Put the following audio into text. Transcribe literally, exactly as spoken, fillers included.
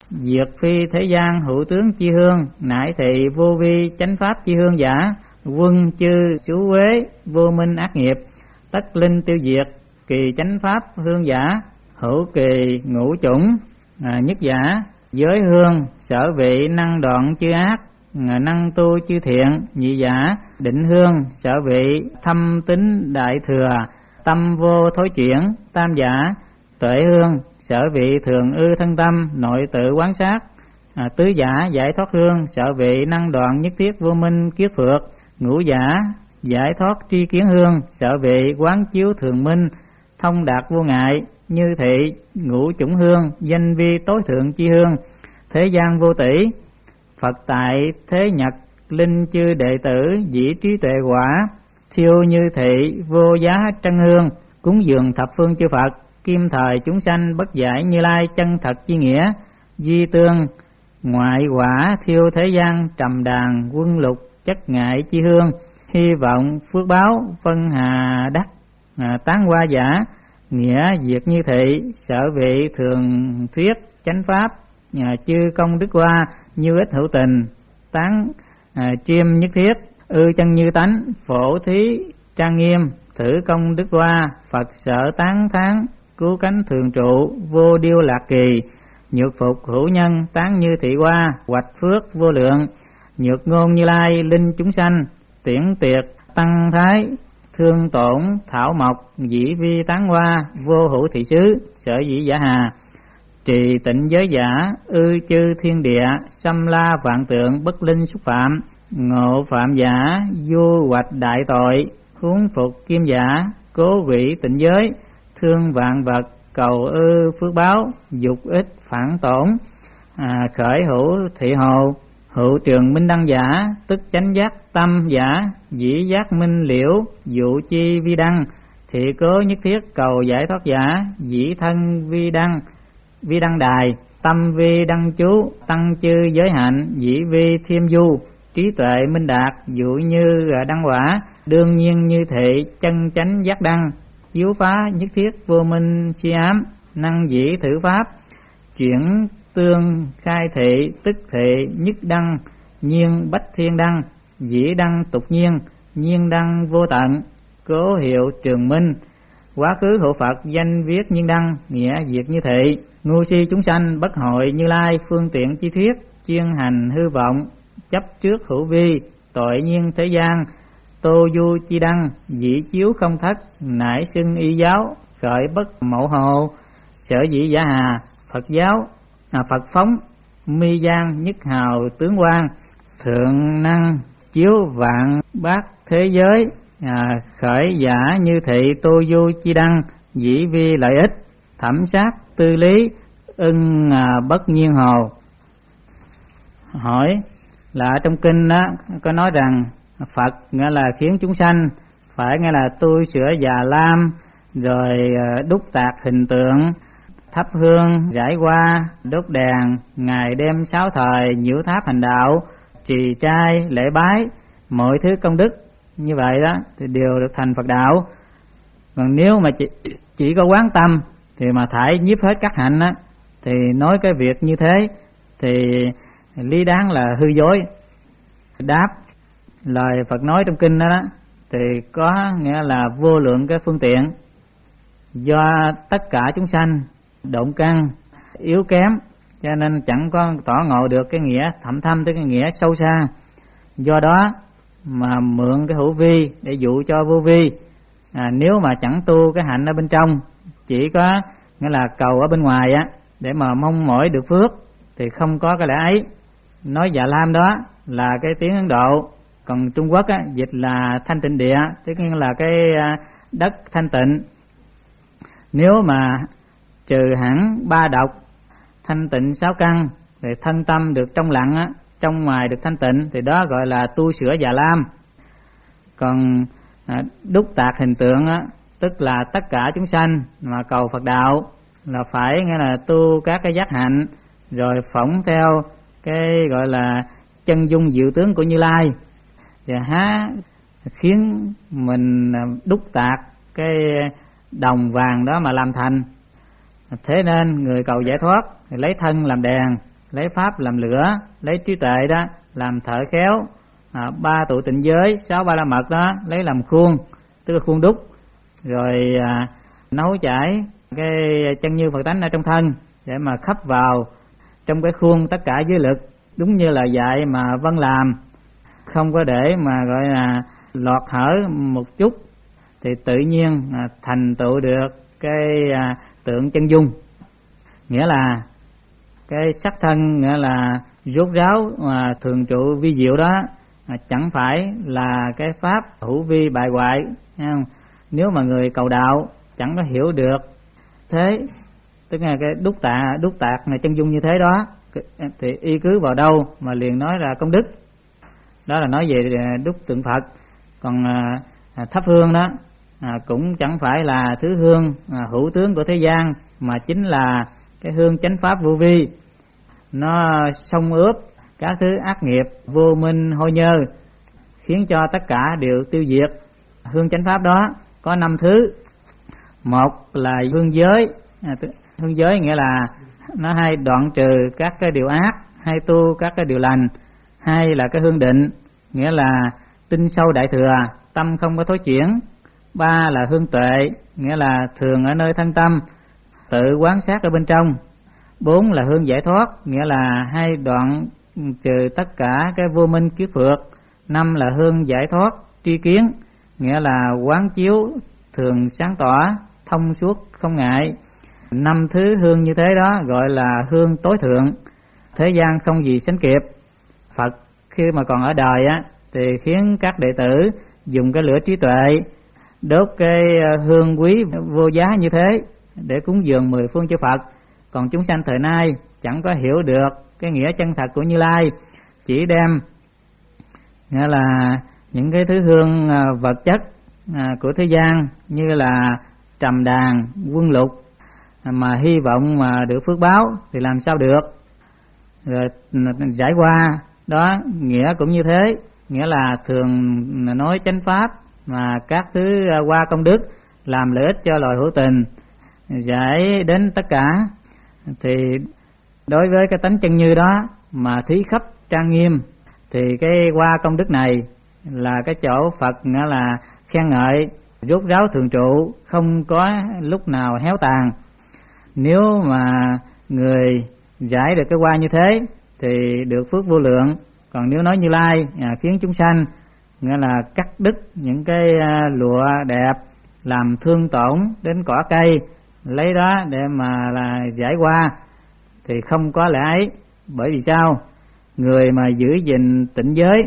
diệt phi thế gian hữu tướng chi hương, nải thị vô vi chánh pháp chi hương giả. Quân chư xú quế vô minh ác nghiệp, tất linh tiêu diệt kỳ chánh pháp hương giả. Hữu kỳ ngũ chủng à, nhất giả, giới hương sở vị năng đoạn chư ác, à, năng tu chư thiện. Nhị giả định hương sở vị thâm tín đại thừa, tâm vô thối chuyển. Tam giả tuệ hương sở vị thường ư thân tâm, nội tự quán sát. à, Tứ giả giải thoát hương sở vị năng đoạn nhất thiết vô minh kiết phược. Ngũ giả giải thoát tri kiến hương sở vị quán chiếu thường minh, thông đạt vô ngại. Như thị ngũ chủng hương danh vi tối thượng chi hương, thế gian vô tỷ. Phật tại thế nhật linh chư đệ tử, dĩ trí tuệ quả thiêu như thị vô giá trân hương. Cúng dường thập phương chư Phật, kim thời chúng sanh bất giải Như Lai chân thật chi nghĩa. Duy tương ngoại quả thiêu thế gian, trầm đàn quân lục chất ngại chi hương. Hy vọng phước báo phân hà đắc, à, tán hoa giả nghĩa diệt như thị. Sở vị thường thuyết chánh pháp, à, chư công đức hoa như ích hữu tình. Tán à, chiêm nhất thiết ư chân như tánh, phổ thí trang nghiêm thử công đức hoa. Phật sở tán thán cứu cánh thường trụ, vô điêu lạc kỳ. Nhược phục hữu nhân tán như thị hoa, hoạch phước vô lượng. Nhược ngôn Như Lai linh chúng sanh, tiễn tiệt tăng thái thương tổn thảo mộc. Dĩ vi tán hoa vô hữu thị xứ, sở dĩ giả hà. Trì tịnh giới giả ư chư thiên địa, xâm la vạn tượng bất linh xúc phạm. Ngộ phạm giả vô hoạch đại tội, huống phục kim giả cố quỷ tịnh giới. Thương vạn vật cầu ư phước báo, dục ích phản tổn. à, Khởi hữu thị hồ hữu trường minh đăng giả, tức chánh giác tâm giả. Dĩ giác minh liễu dụ chi vi đăng, thị cố nhất thiết cầu giải thoát giả. Dĩ thân vi đăng vi đăng đài, tâm vi đăng chú tăng chư giới hạnh. Dĩ vi thiêm du trí tuệ minh đạt, dụ như đăng quả. Đương nhiên như thị chân chánh giác đăng, chiếu phá nhất thiết vô minh si ám. Năng dĩ thử pháp chuyển tương khai thị, tức thị nhất đăng nhiên bách thiên đăng. Dĩ đăng tục nhiên, nhiên đăng vô tận, cố hiệu trường minh. Quá khứ hộ Phật danh viết nhiên đăng, nghĩa diệt như thị. Ngu si chúng sanh bất hội Như Lai, phương tiện chi thuyết chuyên hành hư vọng. Chấp trước hữu vi tội nhiên thế gian, tô du chi đăng. Dĩ chiếu không thất, nải xưng y giáo, khởi bất mẫu hồ. Sở dĩ giả hà Phật giáo, à, Phật phóng mi gian nhất hào tướng quan. Thượng năng chiếu vạn bát thế giới, à, khởi giả như thị tô du chi đăng. Dĩ vi lợi ích thẩm sát tư lý, ưng à, bất nhiên hồ. Hỏi là trong kinh đó có nói rằng Phật nghĩa là khiến chúng sanh phải nghĩa là tu sửa già lam, rồi đúc tạc hình tượng, thắp hương rải hoa, đốt đèn, ngày đêm sáu thời nhiễu tháp hành đạo, trì trai lễ bái, mọi thứ công đức như vậy đó thì đều được thành Phật đạo. Còn nếu mà chỉ, chỉ có quán tâm thì mà thải nhiếp hết các hạnh á, thì nói cái việc như thế thì lý đáng là hư dối. Đáp lời Phật nói trong kinh đó, đó thì có nghĩa là vô lượng cái phương tiện, do tất cả chúng sanh động căn yếu kém cho nên chẳng có tỏ ngộ được cái nghĩa thậm thâm tới cái nghĩa sâu xa. Do đó mà mượn cái hữu vi để dụ cho vô vi. à, Nếu mà chẳng tu cái hạnh ở bên trong, chỉ có nghĩa là cầu ở bên ngoài á để mà mong mỏi được phước, thì không có cái lẽ ấy. Nói Dạ Lam đó là cái tiếng Ấn Độ, còn Trung Quốc á, dịch là thanh tịnh địa, tức là cái đất thanh tịnh. Nếu mà trừ hẳn ba độc, thanh tịnh sáu căn, thì thân tâm được trong lặng á, trong ngoài được thanh tịnh, thì đó gọi là tu sửa Dạ Lam. Còn à, đúc tạc hình tượng á, tức là tất cả chúng sanh mà cầu Phật đạo là phải nghĩa là tu các cái giác hạnh, rồi phỏng theo cái gọi là chân dung diệu tướng của Như Lai, và há khiến mình đúc tạc cái đồng vàng đó mà làm thành. Thế nên người cầu giải thoát thì lấy thân làm đèn, lấy pháp làm lửa, lấy trí tuệ đó làm thợ khéo, à, ba tụ tịnh giới, sáu ba la mật đó lấy làm khuôn, tức là khuôn đúc, rồi à, nấu chảy cái chân như Phật tánh ở trong thân để mà khắp vào trong cái khuôn tất cả giới lực, đúng như là dạy mà Vân làm, không có để mà gọi là lọt hở một chút, thì tự nhiên à, thành tựu được cái à, tượng chân dung. Nghĩa là cái sắc thân, nghĩa là rốt ráo mà thường trụ vi diệu đó, à, chẳng phải là cái pháp hữu vi bại hoại, không? Nếu mà người cầu đạo chẳng có hiểu được thế, tức là cái đúc tạ đúc tạc này chân dung như thế đó, thì y cứ vào đâu mà liền nói là công đức. Đó là nói về đúc tượng Phật. Còn à, thắp hương đó à, cũng chẳng phải là thứ hương à, hữu tướng của thế gian, mà chính là cái hương chánh pháp vô vi, nó xông ướp các thứ ác nghiệp vô minh hôi nhơ, khiến cho tất cả đều tiêu diệt. Hương chánh pháp đó có năm thứ. Một là hương giới, à, hương giới nghĩa là nó hay đoạn trừ các cái điều ác, hay tu các cái điều lành. Hai là cái hương định, nghĩa là tinh sâu đại thừa, tâm không có thối chuyển. Ba là hương tuệ, nghĩa là thường ở nơi thân tâm, tự quán sát ở bên trong. Bốn là hương giải thoát, nghĩa là hay đoạn trừ tất cả cái vô minh kiết phược. Năm là hương giải thoát tri kiến, nghĩa là quán chiếu thường sáng tỏ, thông suốt không ngại. Năm thứ hương như thế đó gọi là hương tối thượng, thế gian không gì sánh kịp. Phật khi mà còn ở đời á thì khiến các đệ tử dùng cái lửa trí tuệ đốt cái hương quý vô giá như thế để cúng dường mười phương chư Phật. Còn chúng sanh thời nay chẳng có hiểu được cái nghĩa chân thật của Như Lai, chỉ đem nghĩa là những cái thứ hương vật chất của thế gian như là trầm đàn, quân lục, mà hy vọng mà được phước báo thì làm sao được. Rồi giải qua đó nghĩa cũng như thế, nghĩa là thường nói chánh pháp mà các thứ qua công đức làm lợi ích cho loài hữu tình, giải đến tất cả. Thì đối với cái tánh chân như đó mà thí khắp trang nghiêm, thì cái qua công đức này là cái chỗ Phật nghĩa là khen ngợi rốt ráo thường trụ, không có lúc nào héo tàn. Nếu mà người giải được cái qua như thế thì được phước vô lượng. Còn nếu nói Như Lai à, khiến chúng sanh nghĩa là cắt đứt những cái à, lụa đẹp, làm thương tổn đến cỏ cây, lấy đó để mà là giải qua, thì không có lẽ ấy. Bởi vì sao? Người mà giữ gìn tịnh giới